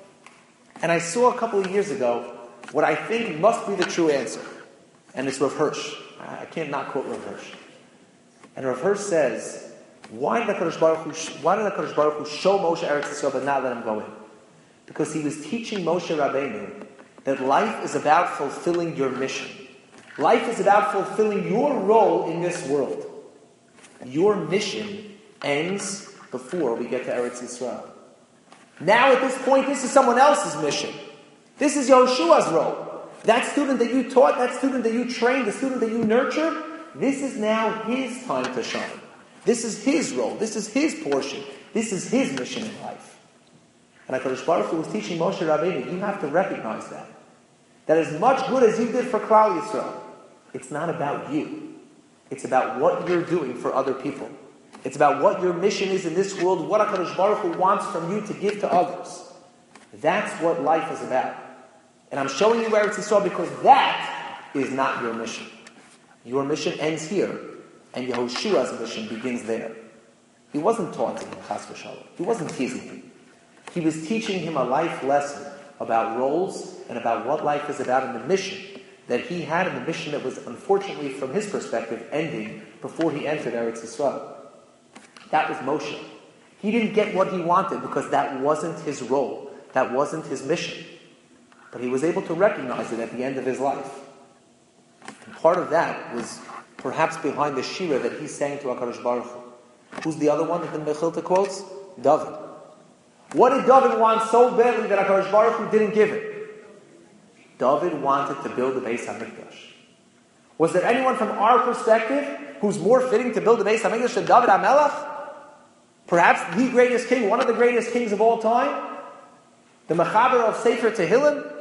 And I saw a couple of years ago what I think must be the true answer. And it's Rav Hirsch. I can't not quote Rav Hirsch. And Rav Hirsch says, why did HaKadosh Baruch Hu, why did HaKadosh Baruch Hu show Moshe Eretz Yisrael but not let him go in? Because he was teaching Moshe Rabbeinu that life is about fulfilling your mission. Life is about fulfilling your role in this world. Your mission ends before we get to Eretz Yisrael. Now at this point, this is someone else's mission. This is Yehoshua's role. That student that you taught, that student that you trained, the student that you nurtured, this is now his time to shine. This is his role. This is his portion. This is his mission in life. And HaKadosh Baruch Hu was teaching Moshe Rabbeinu, you have to recognize that. That as much good as you did for Klal Yisrael, it's not about you. It's about what you're doing for other people. It's about what your mission is in this world, what HaKadosh Baruch Hu wants from you to give to others. That's what life is about. And I'm showing you Eretz Yisrael because that is not your mission. Your mission ends here, and Yehoshua's mission begins there. He wasn't taunting him, chas v'shalom. He wasn't teasing him. He was teaching him a life lesson about roles and about what life is about and the mission that he had, and the mission that was, unfortunately, from his perspective, ending before he entered Eretz Yisrael. That was Moshe. He didn't get what he wanted because that wasn't his role. That wasn't his mission. But he was able to recognize it at the end of his life. And part of that was perhaps behind the shira that he sang to HaKadosh Baruch Hu. Who's the other one that the Mechilta quotes? David. What did David want so badly that HaKadosh Baruch Hu didn't give it? David wanted to build the Beis HaMikdash. Was there anyone from our perspective who's more fitting to build the Beis HaMikdash than David HaMelech? Perhaps the greatest king, one of the greatest kings of all time? The Mechaber of Sefer Tehillim?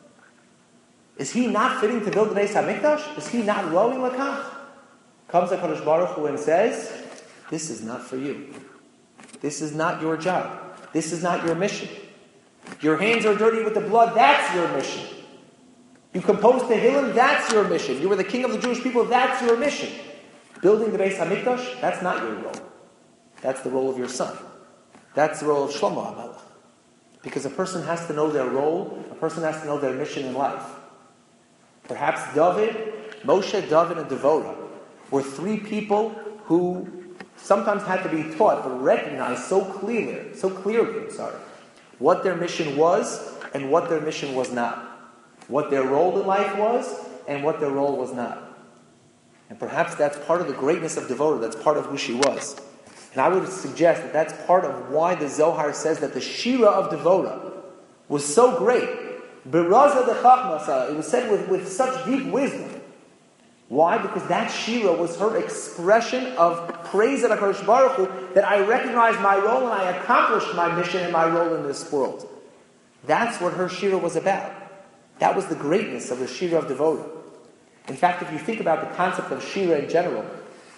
Is he not fitting to build the Beis HaMikdash? Is he not rowing lakach? Comes HaKadosh Baruch Hu and says, this is not for you. This is not your job. This is not your mission. Your hands are dirty with the blood, that's your mission. You composed Tehillim, that's your mission. You were the king of the Jewish people, that's your mission. Building the Beis HaMikdash, that's not your role. That's the role of your son. That's the role of Shlomo HaMelech. Because a person has to know their role, a person has to know their mission in life. Perhaps David, Moshe, David, and Devorah were three people who sometimes had to be taught, but recognized so clearly, so clearly, I'm sorry, what their mission was and what their mission was not. What their role in life was and what their role was not. And perhaps that's part of the greatness of Devorah, that's part of who she was. And I would suggest that that's part of why the Zohar says that the Shira of Devorah was so great. Beraza de Chachmasa, it was said with, with such deep wisdom. Why? Because that Shira was her expression of praise of HaKadosh Baruch Hu, that I recognize my role and I accomplished my mission and my role in this world. That's what her Shira was about. That was the greatness of the Shira of Devorah. In fact, if you think about the concept of Shira in general,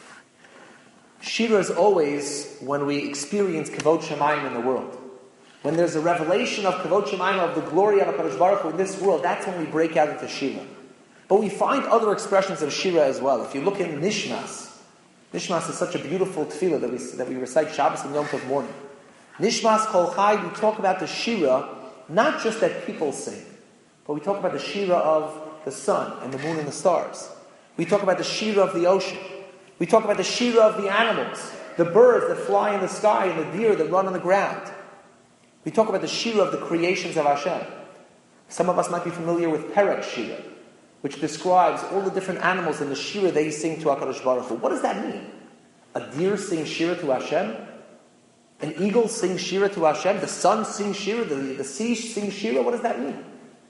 Shira is always when we experience Kavod Shemayim in the world. When there's a revelation of Kavod Shemayim, of the glory of HaKadosh Baruch Hu in this world, that's when we break out into Shira. But we find other expressions of Shira as well. If you look in Nishmas, Nishmas is such a beautiful tefillah that we, that we recite Shabbos and Yom Tov morning. Nishmas Kol Chai, we talk about the Shira, not just that people sing, but we talk about the Shira of the sun and the moon and the stars. We talk about the Shira of the ocean. We talk about the Shira of the animals, the birds that fly in the sky and the deer that run on the ground. We talk about the Shira of the creations of Hashem. Some of us might be familiar with Perek Shira, which describes all the different animals in the Shira they sing to HaKadosh Baruch Hu. What does that mean? A deer sings Shira to Hashem? An eagle sings Shira to Hashem? The sun sings Shira? The, the sea sings Shira? What does that mean?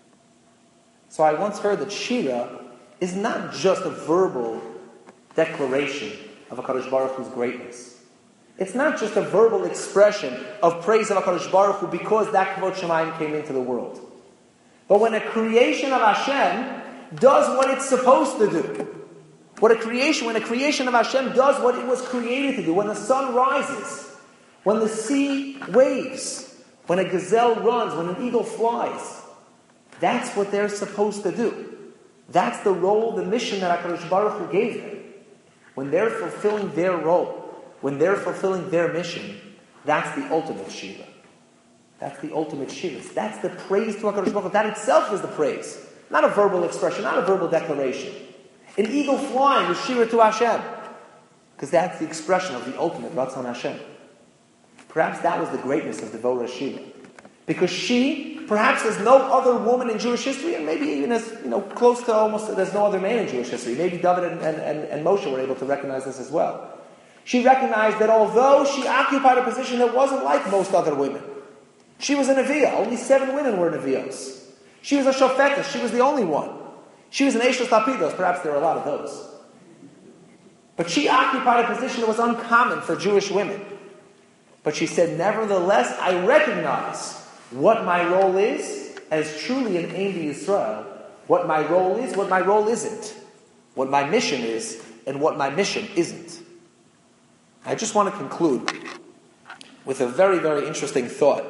So I once heard that Shira is not just a verbal declaration of HaKadosh Baruch Hu's greatness. It's not just a verbal expression of praise of HaKadosh Baruch Hu because that Kavod Shemayim came into the world. But when a creation of Hashem does what it's supposed to do, what a creation, when a creation of Hashem does what it was created to do, when the sun rises, when the sea waves, when a gazelle runs, when an eagle flies, that's what they're supposed to do. That's the role, the mission that HaKadosh Baruch Hu gave them. when they're fulfilling their role, when they're fulfilling their mission, that's the ultimate Shira. That's the ultimate Shira. That's the praise to HaKadosh Baruch Hu. That itself is the praise. Not a verbal expression, not a verbal declaration. An eagle flying is Shira to Hashem. Because that's the expression of the ultimate Ratzon Hashem. Perhaps that was the greatness of Devorah Shira. Because she, perhaps there's no other woman in Jewish history, and maybe even as, you know, close to almost, there's no other man in Jewish history. Maybe David and, and, and, and Moshe were able to recognize this as well. She recognized that although she occupied a position that wasn't like most other women, she was a Neviah. Only seven women were Nevios. She was a Shofetes. She was the only one. She was an Eishes Lapidos. Perhaps there are a lot of those. But she occupied a position that was uncommon for Jewish women. But she said, nevertheless, I recognize what my role is as truly an Ein Yisrael, what my role is, what my role isn't, what my mission is, and what my mission isn't. I just want to conclude with a very, very interesting thought.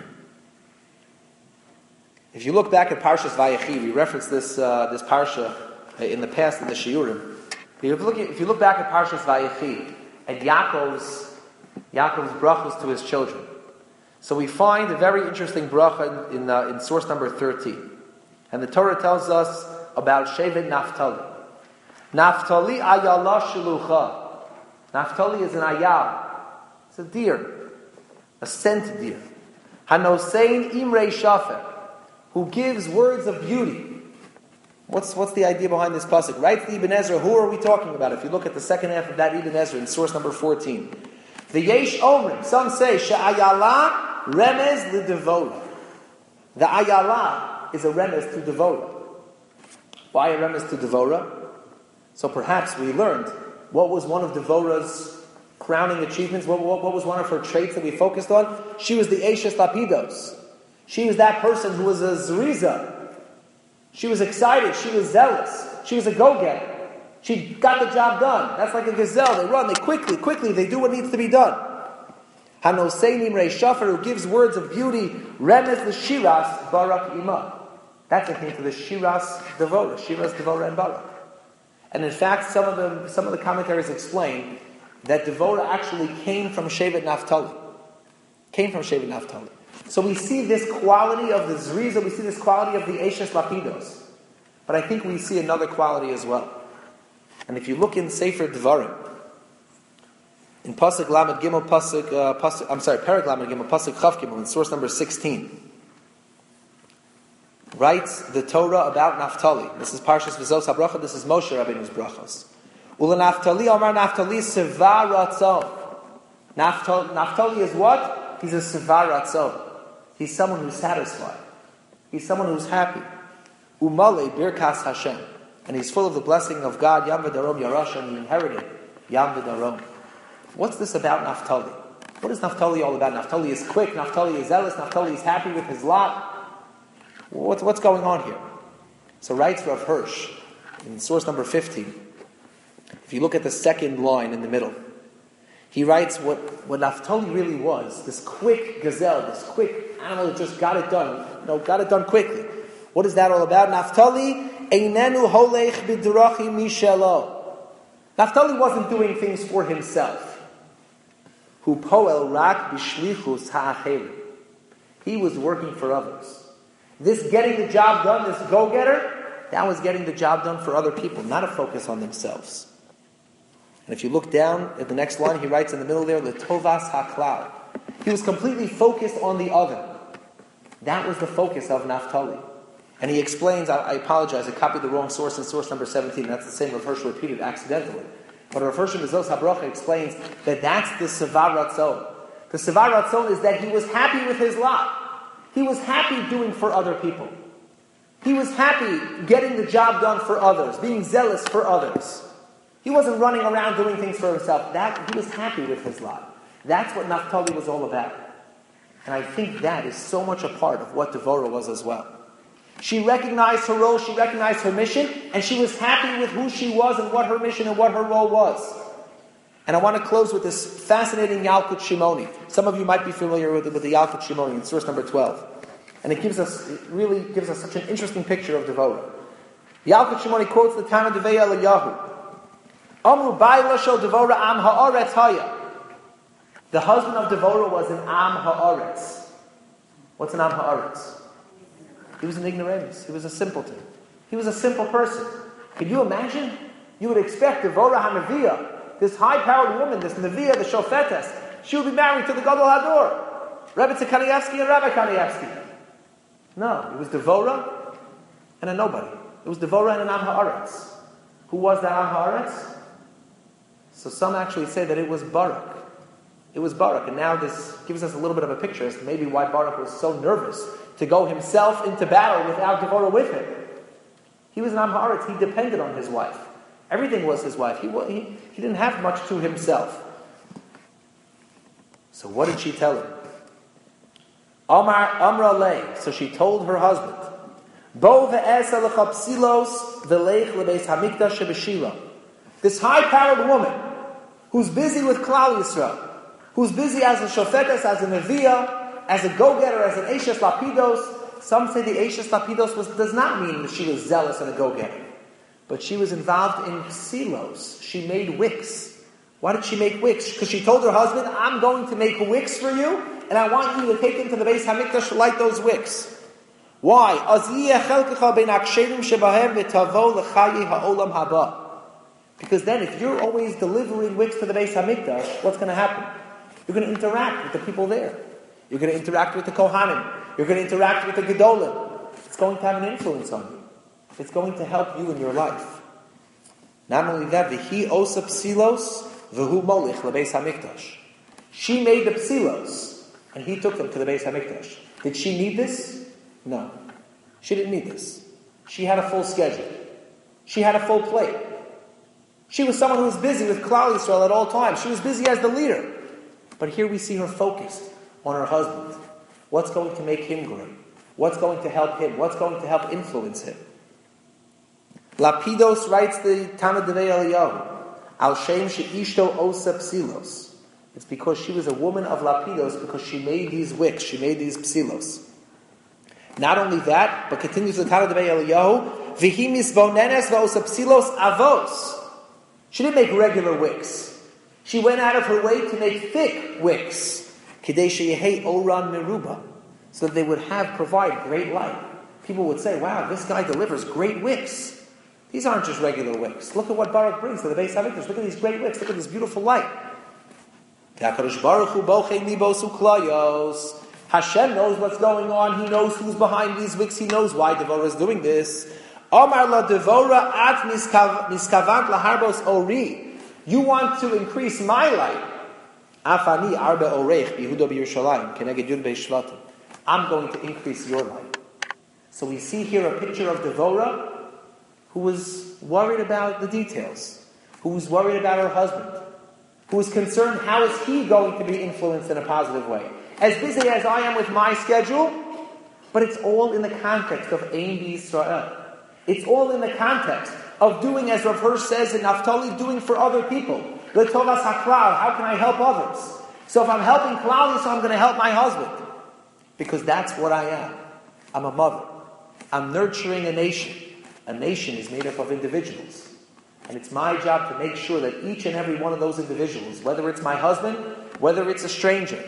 If you look back at Parshas Vayechi, we referenced this uh, this parsha in the past in the Shiurim. If you look, if you look back at Parshas Vayechi, at Yaakov's Yaakov's brachos to his children, so we find a very interesting bracha in uh, in source number thirteen, and the Torah tells us about Shevet Naphtali. Naphtali ayala shilucha. Naphtali is an ayal. It's a deer, a scent deer. Hanosein imrei shafer, who gives words of beauty. What's what's the idea behind this pasuk? Right, the Ibn Ezra. Who are we talking about? If you look at the second half of that Ibn Ezra in source number fourteen, the Yesh Omrim. Some say she'ayala remez l'devora. The ayala is a remez to devora. Why a remez to devora? So perhaps we learned what was one of Devorah's crowning achievements. What, what, what was one of her traits that we focused on? She was the Eishes Lapidos. She was that person who was a zriza. She was excited. She was zealous. She was a go-getter. She got the job done. That's like a gazelle. They run. They quickly, quickly, they do what needs to be done. Hanosei Nimrei Shafar, who gives words of beauty. Remez the Shiras Barak Ima. That's akin to the Shiras Devorah. Shiras Devorah and Barak. And in fact, some of the some of the commentaries explain that Devorah actually came from Shevet Naphtali. Came from Shevet Naphtali. So we see this quality of the Zriza, we see this quality of the Eishes Lapidos. But I think we see another quality as well. And if you look in Sefer Devarim, in Pasuk Lamed Gimel, Pasuk, uh, Pasuk, I'm sorry, Perek Lamed Gimel, Pasuk Chav Gimel, in source number sixteen, writes the Torah about Naphtali. This is Parshas V'zos HaBracha, this is Moshe Rabbeinu's brachos. Ula Naphtali, Amar Naphtali, Seva Ratzon. Naphtali, Naphtali is what? He's a Seva Ratzon. He's someone who's satisfied. He's someone who's happy. Umale Birkas Hashem. And he's full of the blessing of God. Yam v'darom Yarasha, and he inherited Yam v'darom. What's this about Naphtali? What is Naphtali all about? Naphtali is quick, Naphtali is zealous, Naphtali is happy with his lot. What's, what's going on here? So writes Rav Hirsch in source number fifteen. If you look at the second line in the middle, he writes what, what Naphtali really was, this quick gazelle, this quick animal that just got it done, you know, got it done quickly. What is that all about? Naphtali einenu holech b'drachim mishelo. Naphtali wasn't doing things for himself. Hu poel rak b'shlichus ha'acherim. He was working for others. This getting the job done, this go-getter, that was getting the job done for other people, not a focus on themselves. And if you look down at the next line, he writes in the middle there, L'tovas haklal. He was completely focused on the other. That was the focus of Naphtali. And he explains, I, I apologize, I copied the wrong source in source number seventeen. That's the same Rav Hirsch repeated accidentally. But Rav Hirsch in V'zos HaBracha explains that that's the Seva Ratzon. The Seva Ratzon is that he was happy with his lot. He was happy doing for other people. He was happy getting the job done for others, being zealous for others. He wasn't running around doing things for himself. That, he was happy with his lot. That's what Naphtali was all about. And I think that is so much a part of what Devorah was as well. She recognized her role, she recognized her mission, and she was happy with who she was and what her mission and what her role was. And I want to close with this fascinating Yalkut Shimoni. Some of you might be familiar with, with the Yalkut Shimoni in source number twelve. And it gives us, it really gives us such an interesting picture of Devorah. Yalkut Shimoni quotes the Tana Devei Eliyahu. Amru Baila Shel Devora Am Haaretz Haya. The husband of Devora was an Am Haaretz. What's an Am Haaretz? He was an ignoramus. He was a simpleton. He was a simple person. Can you imagine? You would expect Devora HaNeviah, this high-powered woman, this Neviah, the Shofetes, she would be married to the Gadol Hador, Rebbe Kanievsky and Rabbi Kanievsky. No, it was Devora and a nobody. It was Devora and an Am Haaretz. Who was that Am Haaretz? So some actually say that it was Barak. It was Barak, and now this gives us a little bit of a picture as to maybe why Barak was so nervous to go himself into battle without Devora with him. He was an Am Haaretz. He depended on his wife. Everything was his wife. He, he, he didn't have much to himself. So what did she tell him? Amar Amra Lei. So she told her husband, Bo ve'esa l'chapsilos v'leich lebeis hamikdash shebeshila. This high-powered woman who's busy with Klal Yisrael, who's busy as a shofetes, as a neviah, as a go-getter, as an Eishes Lapidos. Some say the Eishes Lapidos was, does not mean that she was zealous and a go-getter. But she was involved in psilos. She made wicks. Why did she make wicks? Because she told her husband, I'm going to make wicks for you, and I want you to take them to the Beis HaMikdash to light those wicks. Why? Because then if you're always delivering wicks to the Beis HaMikdash, what's going to happen? You're going to interact with the people there. You're going to interact with the Kohanim. You're going to interact with the Gedolim. It's going to have an influence on you. It's going to help you in your life. Not only that, v'hi osa psilos v'hu molich lebeis hamikdash. She made the psilos, and he took them to the Beis Hamikdash. Did she need this? No. She didn't need this. She had a full schedule. She had a full plate. She was someone who was busy with Klal Yisrael at all times. She was busy as the leader. But here we see her focused on her husband. What's going to make him great? What's going to help him? What's going to help influence him? Lapidos writes the Tana Devei Eliyahu, Al Shem She'ishto Osa Psilos. It's because she was a woman of Lapidos, because she made these wicks, she made these psilos. Not only that, but continues the Tana Devei Eliyahu, V'hi misvonenes v'osa psilos avos. She didn't make regular wicks. She went out of her way to make thick wicks. Kidei sheyehei oran meruba. So that they would have, provide great light. People would say, wow, this guy delivers great wicks. These aren't just regular wicks. Look at what Barak brings to the Beis HaMikdash. Look at these great wicks. Look at this beautiful light. Hashem knows what's going on. He knows who's behind these wicks. He knows why Devora is doing this. Amar la Devora at miskavant laharbos ori. You want to increase my light. Afani arba oreich bihuda b'Yerushalayim keneged yud be'shvatim. I'm going to increase your light. So we see here a picture of Devora, who was worried about the details, who was worried about her husband, who was concerned how is he going to be influenced in a positive way. As busy as I am with my schedule, but it's all in the context of Ein B'Yisrael. It's all in the context of doing, as Rav Hirsch says in Naftali, doing for other people. L'tovas haklal, how can I help others? So if I'm helping Klal, so I'm going to help my husband. Because that's what I am. I'm a mother. I'm nurturing a nation. A nation is made up of individuals. And it's my job to make sure that each and every one of those individuals, whether it's my husband, whether it's a stranger,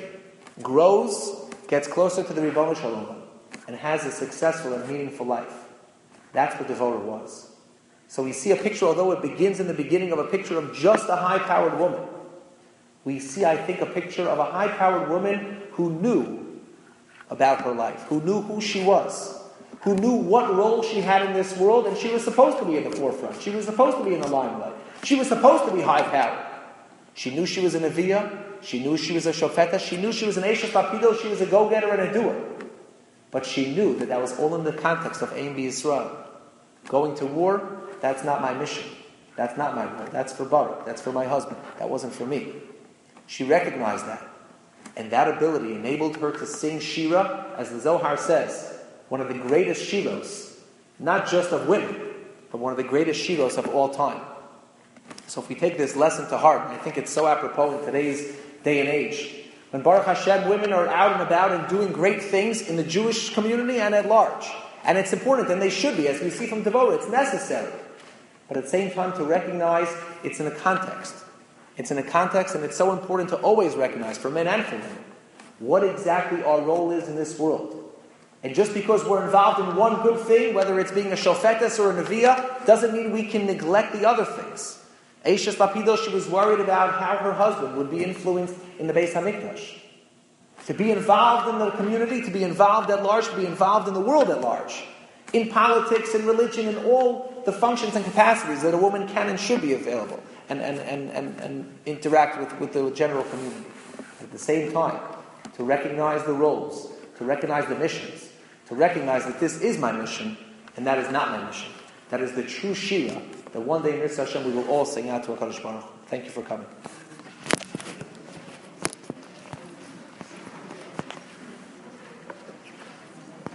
grows, gets closer to the Ribbono Shel Olam, and has a successful and meaningful life. That's what Devora was. So we see a picture, although it begins in the beginning of a picture of just a high-powered woman, we see, I think, a picture of a high-powered woman who knew about her life, who knew who she was, who knew what role she had in this world, and she was supposed to be in the forefront. She was supposed to be in the limelight. She was supposed to be high-powered. She knew she was a Neviah. She knew she was a Shofeta. She knew she was an Eishes Lapido. She was a go-getter and a doer. But she knew that that was all in the context of Ein B'Yisrael. Going to war, that's not my mission. That's not my role. That's for Barak. That's for my husband. That wasn't for me. She recognized that. And that ability enabled her to sing Shira, as the Zohar says, one of the greatest shiros, not just of women, but one of the greatest shiros of all time. So if we take this lesson to heart, and I think it's so apropos in today's day and age, when Baruch Hashem, women are out and about and doing great things in the Jewish community and at large. And it's important, and they should be, as we see from Devora, it's necessary. But at the same time, to recognize it's in a context. It's in a context, and it's so important to always recognize, for men and for women, what exactly our role is in this world. And just because we're involved in one good thing, whether it's being a shofetes or a neviah, doesn't mean we can neglect the other things. Eishes Lapido, she was worried about how her husband would be influenced in the Beis HaMikdash. To be involved in the community, to be involved at large, to be involved in the world at large. In politics, in religion, in all the functions and capacities that a woman can and should be available and, and, and, and, and interact with, with the general community. At the same time, to recognize the roles, to recognize the missions, to recognize that this is my mission and that is not my mission. That is the true Shira that one day in Mitzvah Hashem we will all sing out to HaKadosh Baruch Hu. Thank you for coming.